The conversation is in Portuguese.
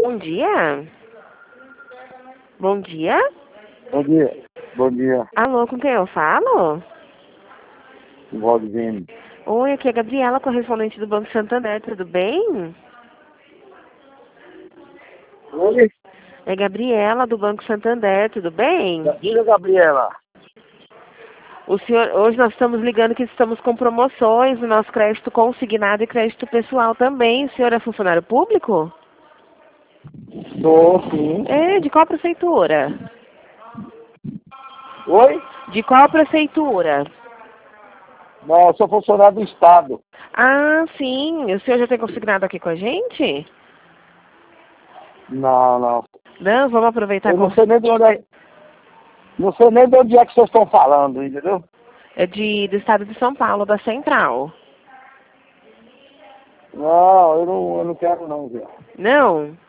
Bom dia. Bom dia. Bom dia. Bom dia. Alô, com quem eu falo? Valdivino. Oi, aqui é a Gabriela, correspondente do Banco Santander, tudo bem? Oi? É Gabriela do Banco Santander, tudo bem? Diga, Gabriela. O senhor, hoje nós estamos ligando que estamos com promoções no nosso crédito consignado e crédito pessoal também. O senhor é funcionário público? Tô, sim. É, de qual prefeitura? Oi? De qual prefeitura? Não, eu sou funcionário do Estado. Ah, sim. O senhor já tem consignado aqui com a gente? Não, não. Não, vamos aproveitar. Eu não sei nem de onde é. Não sei nem de onde é que vocês estão falando, entendeu? É do estado de São Paulo, da Central. Não, eu não quero não, viu? Não?